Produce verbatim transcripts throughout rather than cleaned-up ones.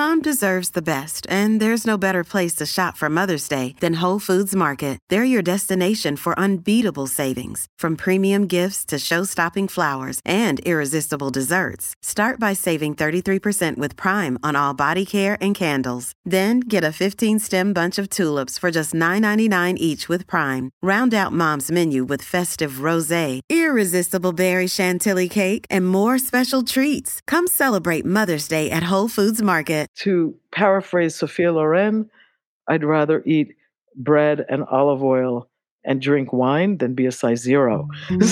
Mom deserves the best, and there's no better place to shop for Mother's Day than Whole Foods Market. They're your destination for unbeatable savings, from premium gifts to show-stopping flowers and irresistible desserts. Start by saving thirty-three percent with Prime on all body care and candles. Then get a fifteen-stem bunch of tulips for just nine ninety-nine each with Prime. Round out Mom's menu with festive rosé, irresistible berry chantilly cake, and more special treats. Come celebrate Mother's Day at Whole Foods Market. To paraphrase Sophia Loren, I'd rather eat bread and olive oil and drink wine than be a size zero.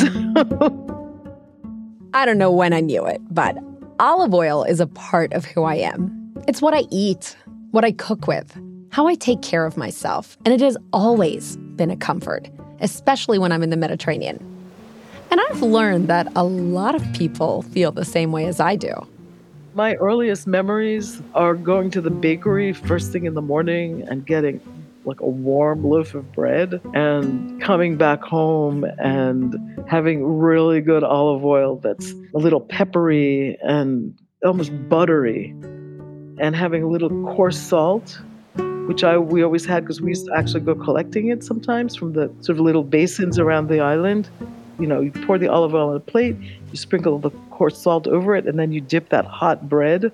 I don't know when I knew it, but olive oil is a part of who I am. It's what I eat, what I cook with, how I take care of myself, and it has always been a comfort, especially when I'm in the Mediterranean. And I've learned that a lot of people feel the same way as I do. My earliest memories are going to the bakery first thing in the morning and getting like a warm loaf of bread and coming back home and having really good olive oil that's a little peppery and almost buttery, and having a little coarse salt, which I we always had because we used to actually go collecting it sometimes from the sort of little basins around the island. You know, you pour the olive oil on a plate, you sprinkle the coarse salt over it, and then you dip that hot bread.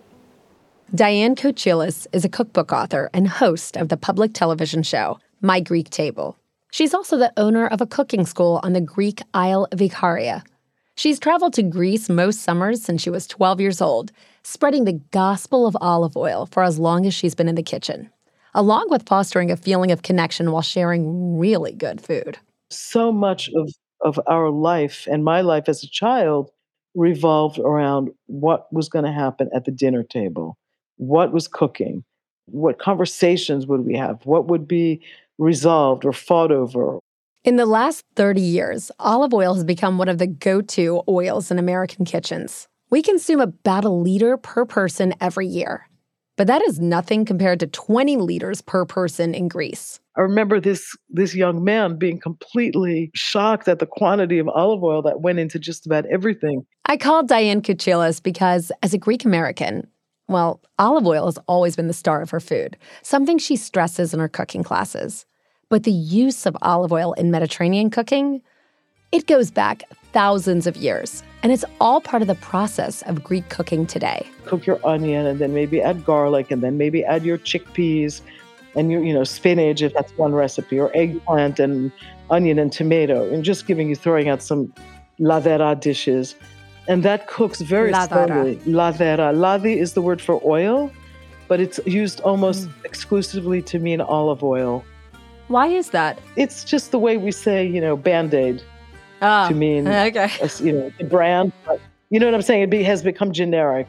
Diane Kochilas is a cookbook author and host of the public television show, My Greek Table. She's also the owner of a cooking school on the Greek Isle of Ikaria. She's traveled to Greece most summers since she was twelve years old, spreading the gospel of olive oil for as long as she's been in the kitchen, along with fostering a feeling of connection while sharing really good food. So much of of our life and my life as a child revolved around what was going to happen at the dinner table, what was cooking, what conversations would we have, what would be resolved or fought over. In the last thirty years, olive oil has become one of the go-to oils in American kitchens. We consume about a liter per person every year. But that is nothing compared to twenty liters per person in Greece. I remember this this young man being completely shocked at the quantity of olive oil that went into just about everything. I called Diane Kochilas because, as a Greek American, well, olive oil has always been the star of her food, something she stresses in her cooking classes. But the use of olive oil in Mediterranean cooking, it goes back thousands of years, and it's all part of the process of Greek cooking today. Cook your onion, and then maybe add garlic, and then maybe add your chickpeas, and your, you know, spinach, if that's one recipe, or eggplant and onion and tomato, and just giving you, throwing out some lavera dishes. And that cooks very Lavera. slowly. Lavera. Lavi is the word for oil, but it's used almost mm. exclusively to mean olive oil. Why is that? It's just the way we say, you know, Band-Aid oh, to mean, okay. a, you know, the brand. But you know what I'm saying? It be, has become generic.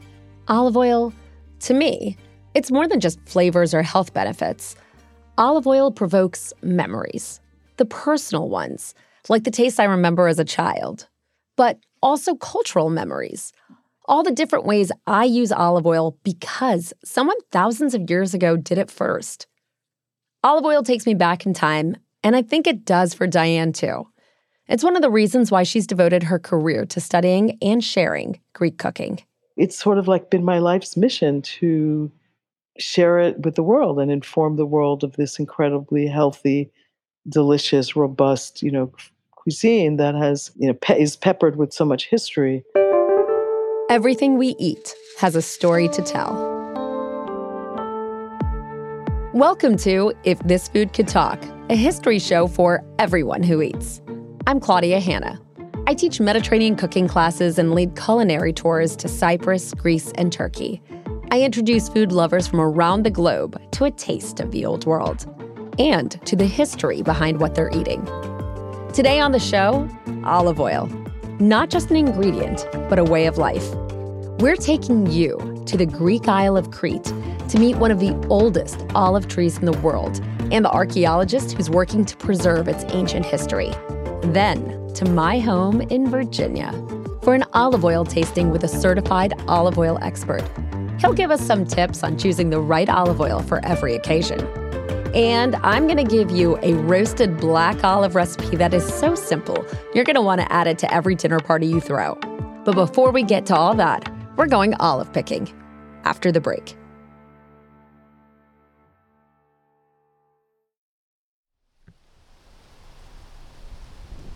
Olive oil, to me, it's more than just flavors or health benefits. Olive oil provokes memories, the personal ones, like the taste I remember as a child, but also cultural memories. All the different ways I use olive oil because someone thousands of years ago did it first. Olive oil takes me back in time, and I think it does for Diane too. It's one of the reasons why she's devoted her career to studying and sharing Greek cooking. It's sort of like been my life's mission to share it with the world and inform the world of this incredibly healthy, delicious, robust, you know, cuisine that has, you know, pe- is peppered with so much history. Everything we eat has a story to tell. Welcome to If This Food Could Talk, a history show for everyone who eats. I'm Claudia Hanna. I teach Mediterranean cooking classes and lead culinary tours to Cyprus, Greece, and Turkey. I introduce food lovers from around the globe to a taste of the old world and to the history behind what they're eating. Today on the show, olive oil. Not just an ingredient, but a way of life. We're taking you to the Greek Isle of Crete to meet one of the oldest olive trees in the world and the archaeologist who's working to preserve its ancient history. Then to my home in Virginia for an olive oil tasting with a certified olive oil expert. He'll give us some tips on choosing the right olive oil for every occasion. And I'm going to give you a roasted black olive recipe that is so simple, you're going to want to add it to every dinner party you throw. But before we get to all that, we're going olive picking after the break.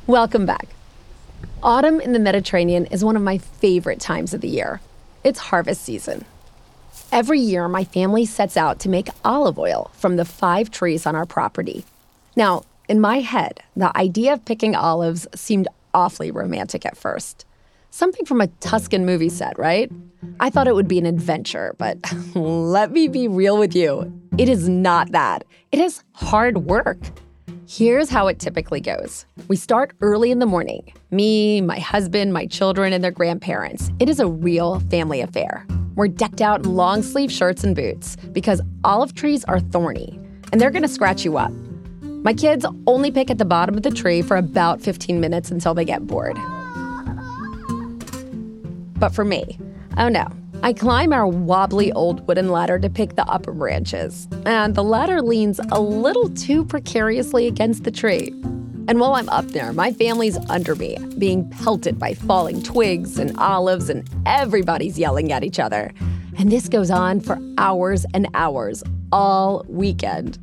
Welcome back. Autumn in the Mediterranean is one of my favorite times of the year. It's harvest season. Every year, my family sets out to make olive oil from the five trees on our property. Now, in my head, the idea of picking olives seemed awfully romantic at first. Something from a Tuscan movie set, right? I thought it would be an adventure, but let me be real with you. It is not that. It is hard work. Here's how it typically goes. We start early in the morning. Me, my husband, my children, and their grandparents. It is a real family affair. We're decked out in long-sleeve shirts and boots because olive trees are thorny, and they're going to scratch you up. My kids only pick at the bottom of the tree for about fifteen minutes until they get bored. But for me, oh no, I climb our wobbly old wooden ladder to pick the upper branches, and the ladder leans a little too precariously against the tree. And while I'm up there, my family's under me, being pelted by falling twigs and olives, and everybody's yelling at each other. And this goes on for hours and hours, all weekend.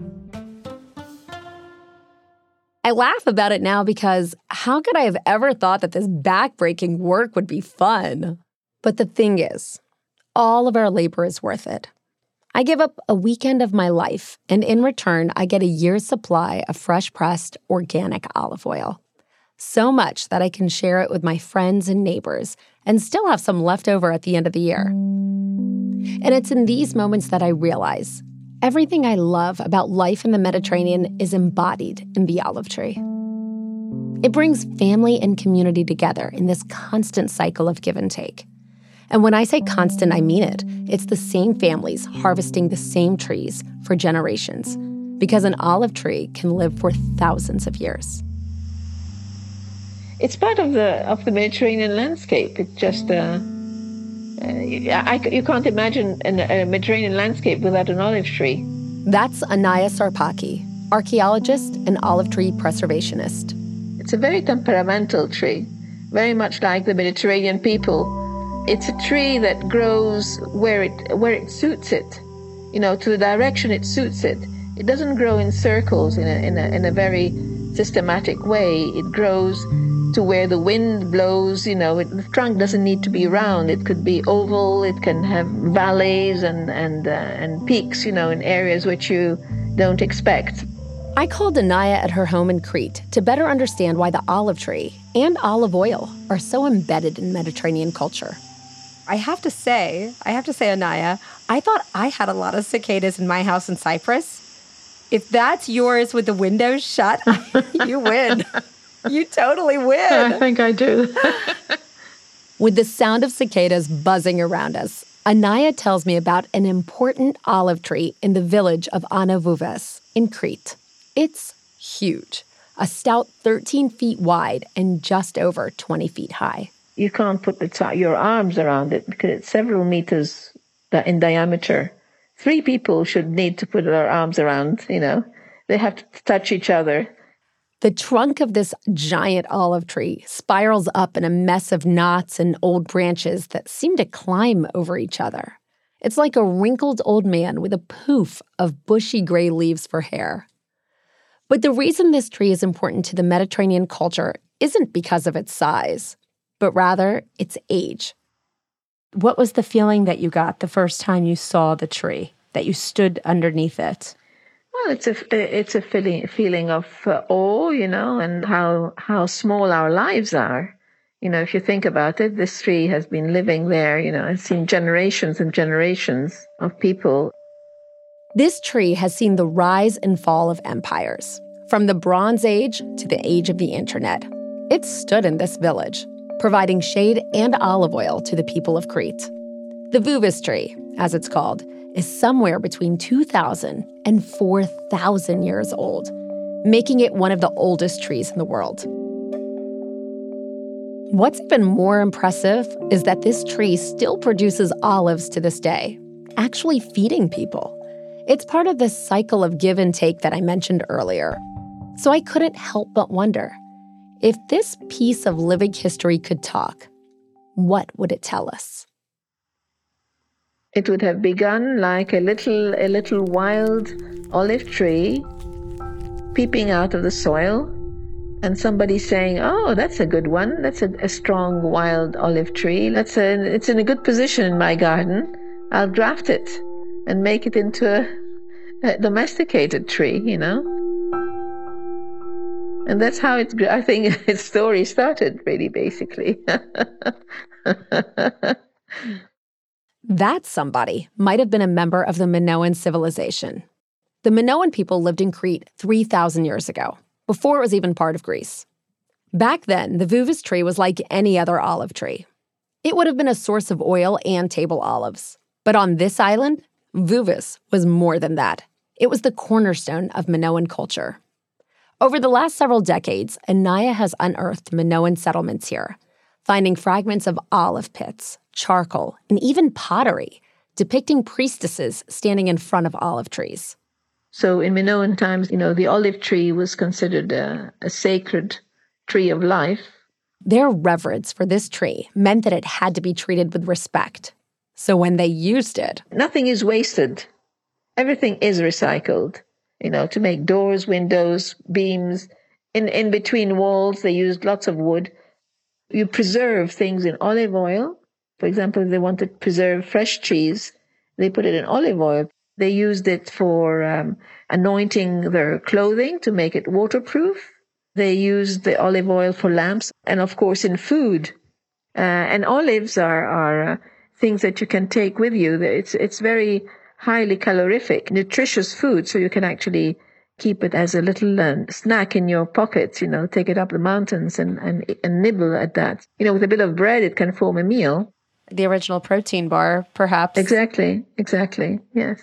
I laugh about it now because how could I have ever thought that this back-breaking work would be fun? But the thing is, all of our labor is worth it. I give up a weekend of my life, and in return, I get a year's supply of fresh-pressed, organic olive oil. So much that I can share it with my friends and neighbors and still have some left over at the end of the year. And it's in these moments that I realize everything I love about life in the Mediterranean is embodied in the olive tree. It brings family and community together in this constant cycle of give and take. And when I say constant, I mean it. It's the same families harvesting the same trees for generations, because an olive tree can live for thousands of years. It's part of the of the Mediterranean landscape. It just uh, uh, I, you can't imagine an, a Mediterranean landscape without an olive tree. That's Anaya Sarpaki, archaeologist and olive tree preservationist. It's a very temperamental tree, very much like the Mediterranean people. It's a tree that grows where it where it suits it, you know, to the direction it suits it. It doesn't grow in circles in a in a in a very systematic way. It grows to where the wind blows. You know, it, the trunk doesn't need to be round. It could be oval. It can have valleys and and uh, and peaks, you know, in areas which you don't expect. I called Anaya at her home in Crete to better understand why the olive tree and olive oil are so embedded in Mediterranean culture. I have to say, I have to say, Anaya, I thought I had a lot of cicadas in my house in Cyprus. If that's yours with the windows shut, you win. You totally win. I think I do. With the sound of cicadas buzzing around us, Anaya tells me about an important olive tree in the village of Anavouves in Crete. It's huge, a stout thirteen feet wide and just over twenty feet high. You can't put the, your arms around it because it's several meters in diameter. Three people should need to put their arms around, you know. They have to touch each other. The trunk of this giant olive tree spirals up in a mess of knots and old branches that seem to climb over each other. It's like a wrinkled old man with a poof of bushy gray leaves for hair. But the reason this tree is important to the Mediterranean culture isn't because of its size, but rather its age. What was the feeling that you got the first time you saw the tree, that you stood underneath it? Well, it's a it's a feeling feeling of uh, awe, you know, and how how small our lives are. You know, if you think about it, this tree has been living there, you know, it's seen generations and generations of people. This tree has seen the rise and fall of empires, from the Bronze Age to the age of the internet. It stood in this village, providing shade and olive oil to the people of Crete. The Vouves tree, as it's called, is somewhere between two thousand and four thousand years old, making it one of the oldest trees in the world. What's even more impressive is that this tree still produces olives to this day, actually feeding people. It's part of this cycle of give and take that I mentioned earlier. So I couldn't help but wonder, if this piece of living history could talk, what would it tell us? It would have begun like a little a little wild olive tree peeping out of the soil, and somebody's saying, oh, that's a good one. That's a, a strong wild olive tree. That's a, it's in a good position in my garden. I'll graft it and make it into a, a domesticated tree, you know. And that's how it, I think its story started, really, basically. That somebody might have been a member of the Minoan civilization. The Minoan people lived in Crete three thousand years ago, before it was even part of Greece. Back then, the Vuvus tree was like any other olive tree. It would have been a source of oil and table olives. But on this island, Vuvus was more than that. It was the cornerstone of Minoan culture. Over the last several decades, Anaya has unearthed Minoan settlements here, finding fragments of olive pits, charcoal, and even pottery, depicting priestesses standing in front of olive trees. So in Minoan times, you know, the olive tree was considered a, a sacred tree of life. Their reverence for this tree meant that it had to be treated with respect. So when they used it, nothing is wasted. Everything is recycled, you know, to make doors, windows, beams. In, in between walls, they used lots of wood. You preserve things in olive oil. For example, if they want to preserve fresh cheese, they put it in olive oil. They used it for um, anointing their clothing to make it waterproof. They used the olive oil for lamps, and of course in food. Uh, and olives are, are uh, things that you can take with you. It's, it's very highly calorific, nutritious food, so you can actually keep it as a little uh, snack in your pocket, you know, take it up the mountains and, and, and nibble at that. You know, with a bit of bread, it can form a meal. The original protein bar, perhaps. Exactly, exactly, yes.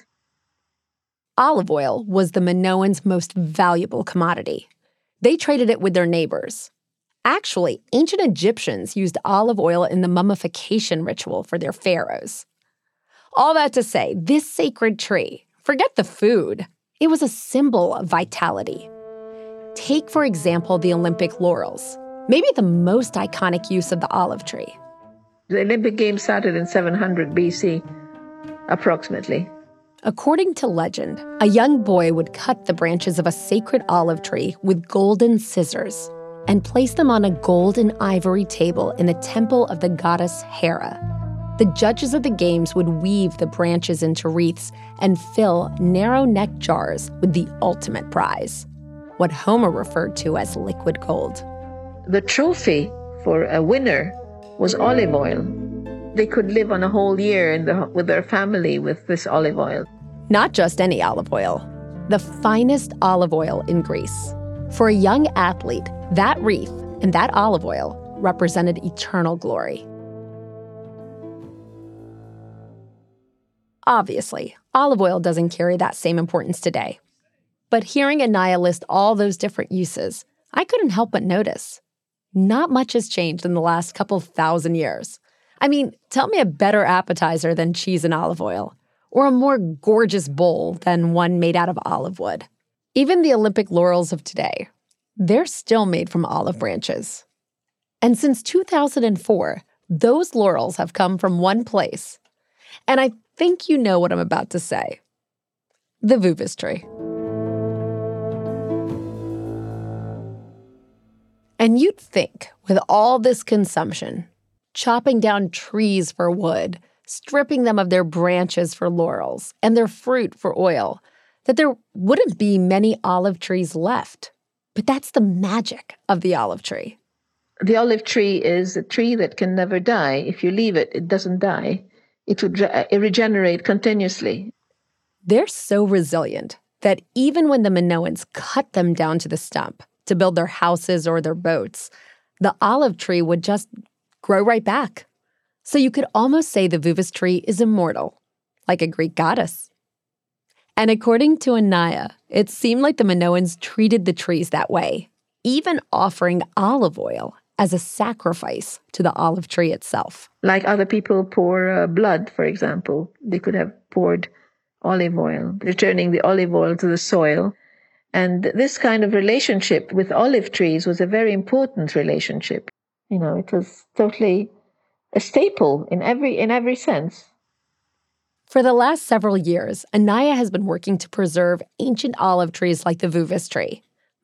Olive oil was the Minoans' most valuable commodity. They traded it with their neighbors. Actually, ancient Egyptians used olive oil in the mummification ritual for their pharaohs. All that to say, this sacred tree, forget the food, it was a symbol of vitality. Take, for example, the Olympic laurels, maybe the most iconic use of the olive tree. The Olympic Games started in seven hundred B C, approximately. According to legend, a young boy would cut the branches of a sacred olive tree with golden scissors and place them on a gold and ivory table in the temple of the goddess Hera. The judges of the games would weave the branches into wreaths and fill narrow-necked jars with the ultimate prize, what Homer referred to as liquid gold. The trophy for a winner was olive oil. They could live on a whole year in the, with their family with this olive oil. Not just any olive oil, the finest olive oil in Greece. For a young athlete, that wreath and that olive oil represented eternal glory. Obviously, olive oil doesn't carry that same importance today. But hearing Anaya list all those different uses, I couldn't help but notice. Not much has changed in the last couple thousand years. I mean, tell me a better appetizer than cheese and olive oil, or a more gorgeous bowl than one made out of olive wood. Even the Olympic laurels of today, they're still made from olive branches. And since two thousand four, those laurels have come from one place. And I think you know what I'm about to say. The Vuvus tree. And you'd think, with all this consumption, chopping down trees for wood, stripping them of their branches for laurels, and their fruit for oil, that there wouldn't be many olive trees left. But that's the magic of the olive tree. The olive tree is a tree that can never die. If you leave it, it doesn't die. It would re- regenerate continuously. They're so resilient that even when the Minoans cut them down to the stump to build their houses or their boats, the olive tree would just grow right back. So you could almost say the Vuvus tree is immortal, like a Greek goddess. And according to Anaya, it seemed like the Minoans treated the trees that way, even offering olive oil as a sacrifice to the olive tree itself. Like other people pour uh, blood, for example. They could have poured olive oil, returning the olive oil to the soil. And this kind of relationship with olive trees was a very important relationship. You know, it was totally a staple in every in every sense. For the last several years, Anaya has been working to preserve ancient olive trees like the Vuvus tree,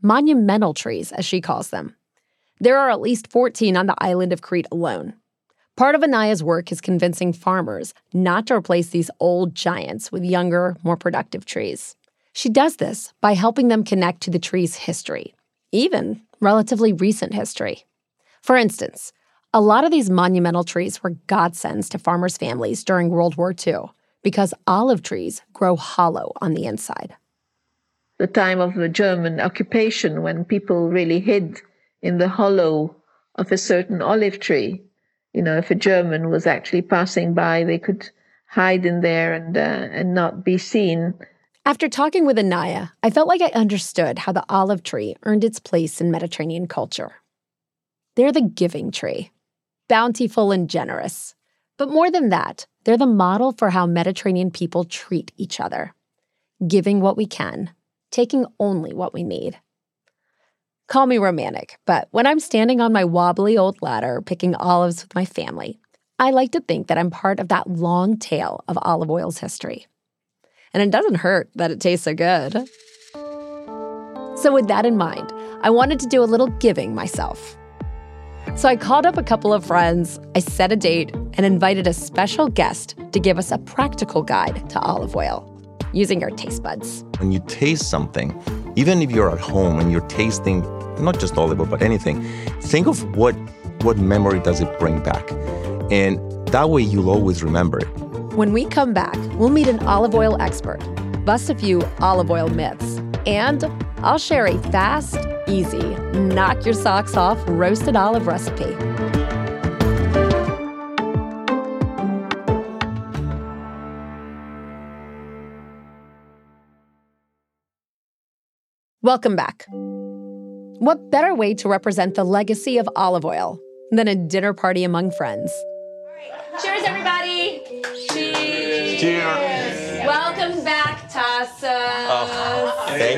monumental trees, as she calls them. There are at least fourteen on the island of Crete alone. Part of Anaya's work is convincing farmers not to replace these old giants with younger, more productive trees. She does this by helping them connect to the tree's history, even relatively recent history. For instance, a lot of these monumental trees were godsends to farmers' families during World War Two because olive trees grow hollow on the inside. The time of the German occupation, when people really hid in the hollow of a certain olive tree. You know, if a German was actually passing by, they could hide in there and uh, and not be seen. After talking with Anaya, I felt like I understood how the olive tree earned its place in Mediterranean culture. They're the giving tree, bountiful and generous. But more than that, they're the model for how Mediterranean people treat each other, giving what we can, taking only what we need. Call me romantic, but when I'm standing on my wobbly old ladder picking olives with my family, I like to think that I'm part of that long tail of olive oil's history. And it doesn't hurt that it tastes so good. So with that in mind, I wanted to do a little giving myself. So I called up a couple of friends, I set a date, and invited a special guest to give us a practical guide to olive oil, using your taste buds. When you taste something, even if you're at home and you're tasting not just olive oil, but anything, think of what what memory does it bring back. And that way you'll always remember it. When we come back, we'll meet an olive oil expert, bust a few olive oil myths, and I'll share a fast, easy, knock your socks off roasted olive recipe. Welcome back. What better way to represent the legacy of olive oil than a dinner party among friends? Cheers, everybody! Cheers! Cheers! Welcome back, Tassa. Oh, thank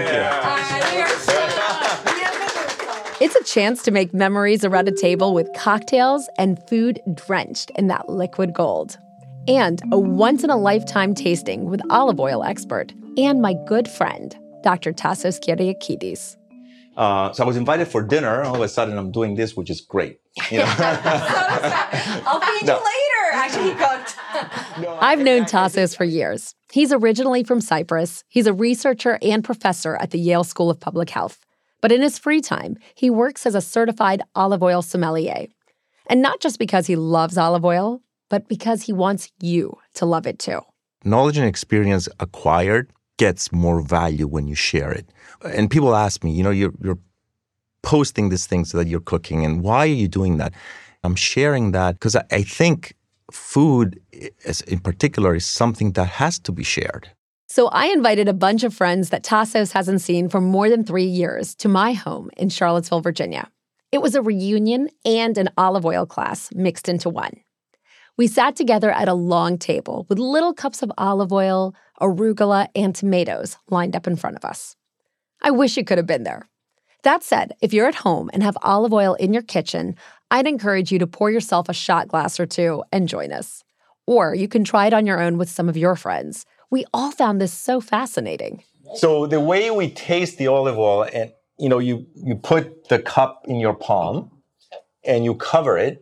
you. It's a chance to make memories around a table with cocktails and food drenched in that liquid gold. And a once-in-a-lifetime tasting with olive oil expert and my good friend, Doctor Tassos Kyriakidis. Uh, so I was invited for dinner. All of a sudden, I'm doing this, which is great. You know? I'll feed No. you later. Actually, he cooked. I've known Tassos for years. He's originally from Cyprus. He's a researcher and professor at the Yale School of Public Health. But in his free time, he works as a certified olive oil sommelier. And not just because he loves olive oil, but because he wants you to love it too. Knowledge and experience acquired gets more value when you share it. And people ask me, you know, you're, you're posting these things that you're cooking, and why are you doing that? I'm sharing that because I, I think food is, in particular is something that has to be shared. So I invited a bunch of friends that Tassos hasn't seen for more than three years to my home in Charlottesville, Virginia. It was a reunion and an olive oil class mixed into one. We sat together at a long table with little cups of olive oil, arugula, and tomatoes lined up in front of us. I wish you could have been there. That said, if you're at home and have olive oil in your kitchen, I'd encourage you to pour yourself a shot glass or two and join us. Or you can try it on your own with some of your friends. We all found this so fascinating. So the way we taste the olive oil, and you know, you, you put the cup in your palm and you cover it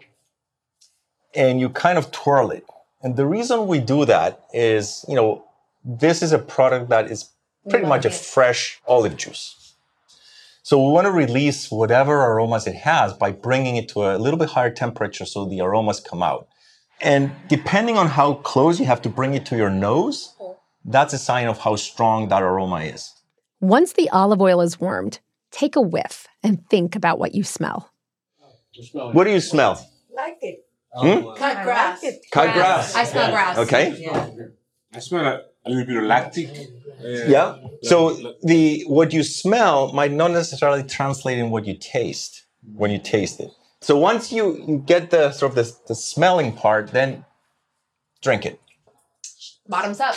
and you kind of twirl it. And the reason we do that is, you know, this is a product that is pretty much a fresh olive juice. So we want to release whatever aromas it has by bringing it to a little bit higher temperature so the aromas come out. And depending on how close you have to bring it to your nose, that's a sign of how strong that aroma is. Once the olive oil is warmed, take a whiff and think about what you smell. What do you smell? Like it. Hmm? Cut grass. Cut grass. I smell grass. Okay. Yeah. I smell a, a little bit of lactic. Uh, Yeah. So the what you smell might not necessarily translate in what you taste when you taste it. So once you, you get the sort of the, the smelling part, then drink it. Bottoms up.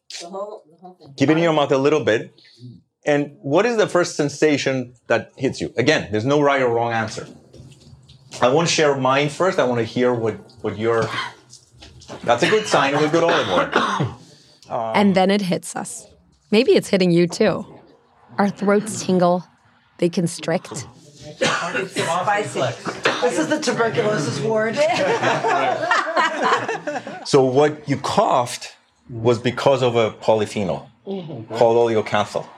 Keep it in your mouth a little bit. And what is the first sensation that hits you? Again, there's no right or wrong answer. I want to share mine first. I want to hear what, what your... That's a good sign of a good olive oil. And then it hits us. Maybe it's hitting you too. Our throats tingle, they constrict. It's spicy. This is the tuberculosis ward. So what you coughed was because of a polyphenol mm-hmm. called oleocanthal.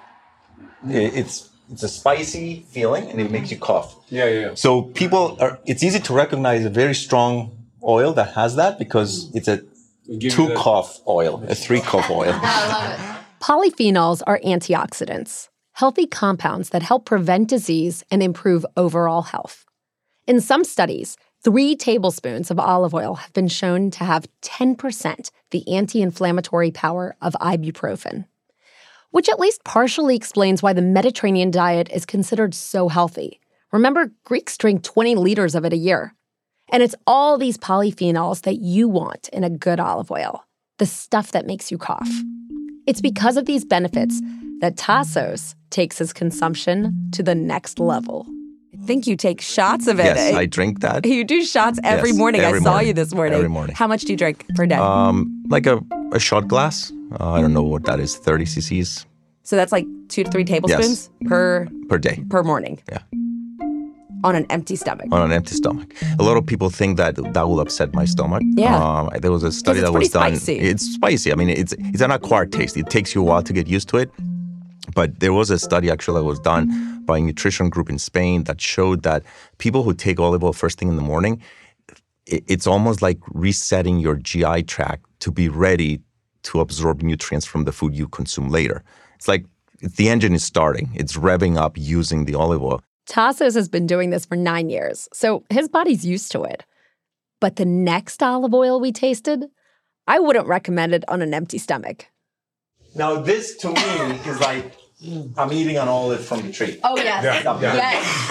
It's it's a spicy feeling and it makes you cough. Yeah, yeah, yeah. So people are, it's easy to recognize a very strong oil that has that because it's a two cough oil, a three cough oil. I love it. Polyphenols are antioxidants, healthy compounds that help prevent disease and improve overall health. In some studies, three tablespoons of olive oil have been shown to have ten percent the anti-inflammatory power of ibuprofen, which at least partially explains why the Mediterranean diet is considered so healthy. Remember, Greeks drink twenty liters of it a year. And it's all these polyphenols that you want in a good olive oil, the stuff that makes you cough. It's because of these benefits that Tassos takes his consumption to the next level. I think you take shots of it. Yes, I drink that. You do shots every yes, morning. Every I saw morning. you this morning. Every morning. How much do you drink per day? Um, like a, a shot glass. Uh, I don't know what that is, thirty cc's. So that's like two to three tablespoons yes. per per day. Per morning. Yeah. On an empty stomach. On an empty stomach. A lot of people think that that will upset my stomach. Yeah. Um, there was a study that was done. Spicy. It's spicy. I mean, it's it's an acquired taste. It takes you a while to get used to it. But there was a study actually that was done by a nutrition group in Spain that showed that people who take olive oil first thing in the morning, it, it's almost like resetting your G I tract to be ready to absorb nutrients from the food you consume later. It's like the engine is starting. It's revving up using the olive oil. Tassos has been doing this for nine years, so his body's used to it. But the next olive oil we tasted, I wouldn't recommend it on an empty stomach. Now, this to me is like I'm eating an olive from the tree. Oh, yes. Yeah. Yeah. Yes.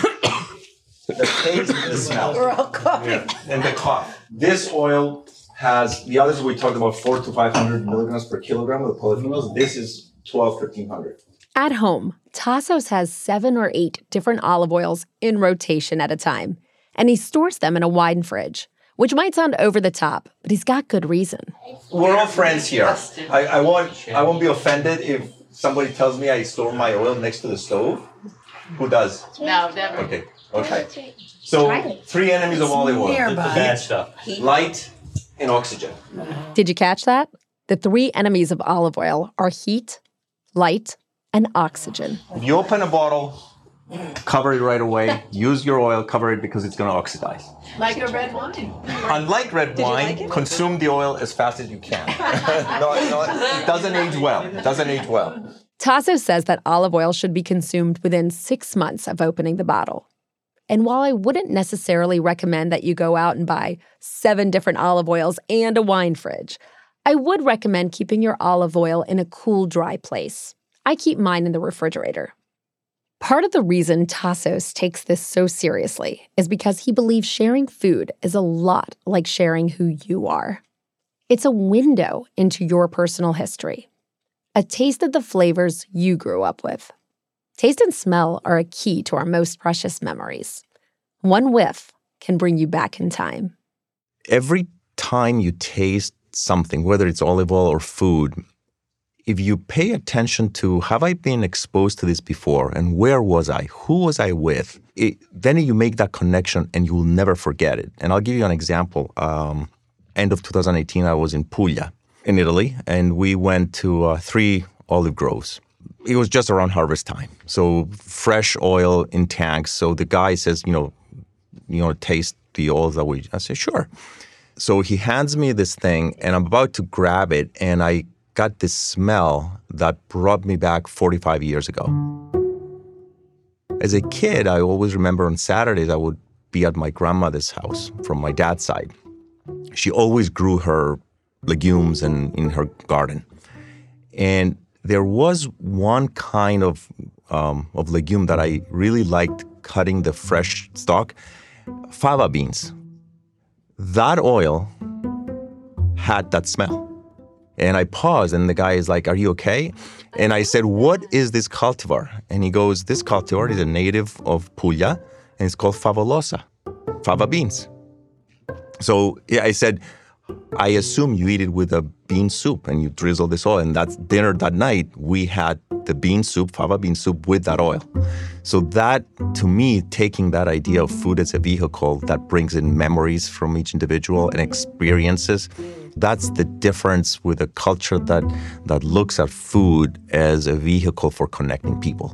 The taste and the smell. We're all coughing. Yeah. And the cough. This oil has, the others we talked about four to five hundred milligrams per kilogram of the polyphenols. This is twelve, thirteen hundred. At home, Tassos has seven or eight different olive oils in rotation at a time, and he stores them in a wine fridge, which might sound over the top, but he's got good reason. We're all friends here. I, I won't I won't be offended if somebody tells me I store my oil next to the stove. Who does? No, never. Okay, okay. So three enemies of olive oil. Nearby. Bad stuff. Light and oxygen. Did you catch that? The three enemies of olive oil are heat, light, and oxygen. If you open a bottle, cover it right away. Use your oil, cover it because it's going to oxidize. Like a red wine. Unlike red wine, like consume the oil as fast as you can. no, no, it doesn't age well. It doesn't age well. Tassos says that olive oil should be consumed within six months of opening the bottle. And while I wouldn't necessarily recommend that you go out and buy seven different olive oils and a wine fridge, I would recommend keeping your olive oil in a cool, dry place. I keep mine in the refrigerator. Part of the reason Tassos takes this so seriously is because he believes sharing food is a lot like sharing who you are. It's a window into your personal history, a taste of the flavors you grew up with. Taste and smell are a key to our most precious memories. One whiff can bring you back in time. Every time you taste something, whether it's olive oil or food, if you pay attention to, have I been exposed to this before? And where was I? Who was I with? It, then you make that connection and you will never forget it. And I'll give you an example. Um, end of two thousand eighteen, I was in Puglia in Italy, and we went to uh, three olive groves. It was just around harvest time. So fresh oil in tanks. So the guy says, you know, you know, taste the oils that we, I say, sure. So he hands me this thing and I'm about to grab it and I got this smell that brought me back forty-five years ago. As a kid, I always remember on Saturdays I would be at my grandmother's house from my dad's side. She always grew her legumes in, in her garden. And there was one kind of um, of legume that I really liked cutting the fresh stalk, fava beans. That oil had that smell. And I paused, and the guy is like, are you okay? And I said, what is this cultivar? And he goes, this cultivar is a native of Puglia, and it's called favolosa, fava beans. So yeah, I said, I assume you eat it with a bean soup, and you drizzle this oil. And that's dinner that night, we had the bean soup, fava bean soup, with that oil. So that, to me, taking that idea of food as a vehicle that brings in memories from each individual and experiences, that's the difference with a culture that, that looks at food as a vehicle for connecting people.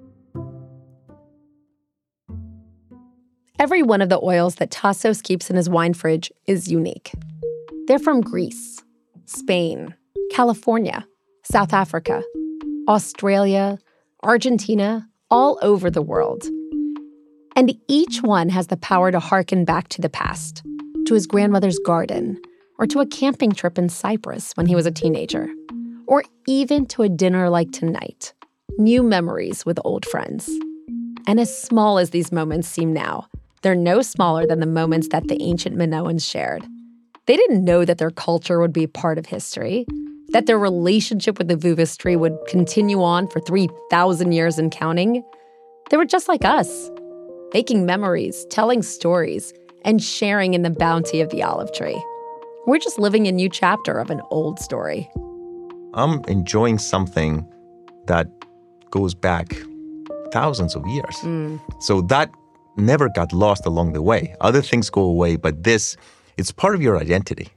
Every one of the oils that Tassos keeps in his wine fridge is unique. They're from Greece, Spain, California, South Africa, Australia, Argentina, all over the world. And each one has the power to harken back to the past, to his grandmother's garden, or to a camping trip in Cyprus when he was a teenager, or even to a dinner like tonight, new memories with old friends. And as small as these moments seem now, they're no smaller than the moments that the ancient Minoans shared. They didn't know that their culture would be part of history, that their relationship with the Vuvus tree would continue on for three thousand years and counting. They were just like us, making memories, telling stories, and sharing in the bounty of the olive tree. We're just living a new chapter of an old story. I'm enjoying something that goes back thousands of years. Mm. So that never got lost along the way. Other things go away, but this, it's part of your identity.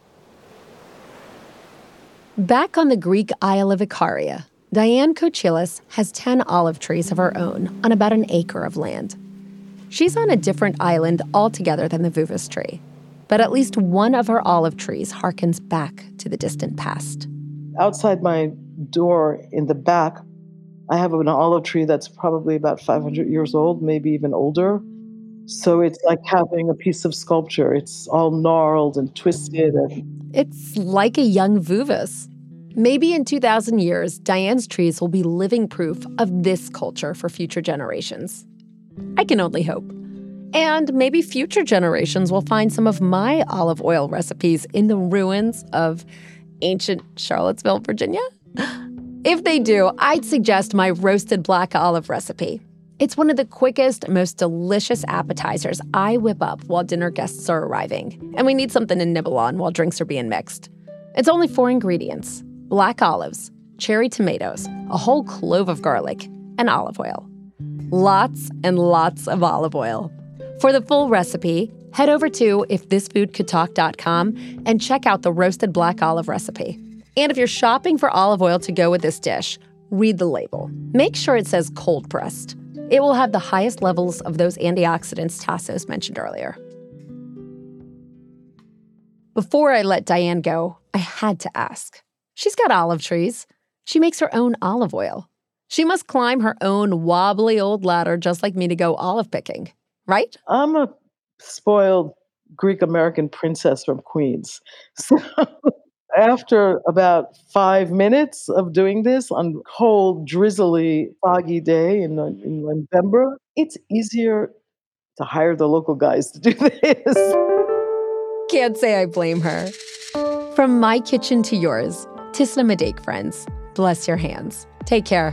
Back on the Greek Isle of Ikaria, Diane Kochilas has ten olive trees of her own on about an acre of land. She's on a different island altogether than the Vuvus tree, but at least one of her olive trees harkens back to the distant past. Outside my door in the back, I have an olive tree that's probably about five hundred years old, maybe even older. So it's like having a piece of sculpture. It's all gnarled and twisted. And it's like a young Vuvus. Maybe in two thousand years, Diane's trees will be living proof of this culture for future generations. I can only hope. And maybe future generations will find some of my olive oil recipes in the ruins of ancient Charlottesville, Virginia. If they do, I'd suggest my roasted black olive recipe. It's one of the quickest, most delicious appetizers I whip up while dinner guests are arriving, and we need something to nibble on while drinks are being mixed. It's only four ingredients: black olives, cherry tomatoes, a whole clove of garlic, and olive oil. Lots and lots of olive oil. For the full recipe, head over to if this food could talk dot com and check out the roasted black olive recipe. And if you're shopping for olive oil to go with this dish, read the label. Make sure it says cold pressed. It will have the highest levels of those antioxidants Tassos mentioned earlier. Before I let Diane go, I had to ask. She's got olive trees. She makes her own olive oil. She must climb her own wobbly old ladder just like me to go olive picking, right? I'm a spoiled Greek-American princess from Queens. So after about five minutes of doing this on a cold, drizzly, foggy day in, in November, it's easier to hire the local guys to do this. Can't say I blame her. From my kitchen to yours, Tisla Madake friends, bless your hands. Take care.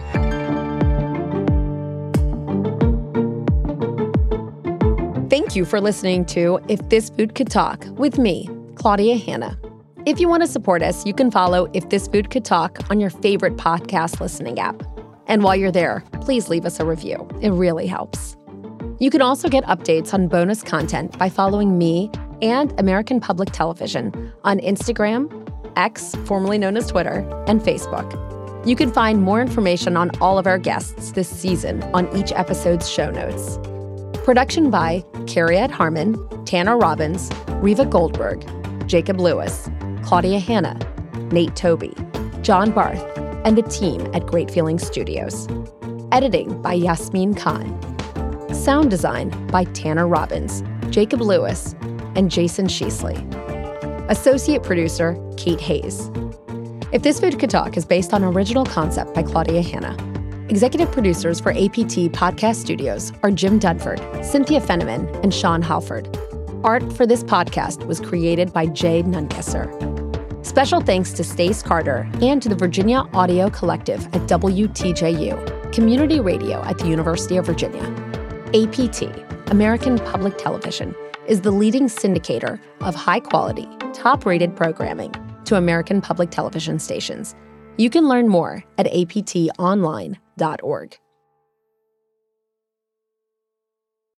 Thank you for listening to If This Food Could Talk with me, Claudia Hanna. If you want to support us, you can follow If This Food Could Talk on your favorite podcast listening app. And while you're there, please leave us a review. It really helps. You can also get updates on bonus content by following me and American Public Television on Instagram, X, formerly known as Twitter, and Facebook. You can find more information on all of our guests this season on each episode's show notes. Production by Carrie Harmon, Tanner Robbins, Riva Goldberg, Jacob Lewis, Claudia Hanna, Nate Toby, John Barth, and the team at Great Feeling Studios. Editing by Yasmin Khan. Sound design by Tanner Robbins, Jacob Lewis, and Jason Sheasley. Associate producer, Kate Hayes. If This Food Could Talk is based on original concept by Claudia Hanna. Executive producers for A P T Podcast Studios are Jim Dunford, Cynthia Fenneman, and Sean Halford. Art for this podcast was created by Jay Nungesser. Special thanks to Stace Carter and to the Virginia Audio Collective at W T J U, community radio at the University of Virginia. A P T, American Public Television, is the leading syndicator of high-quality, top-rated programming to American public television stations You can learn more at a p t online dot org.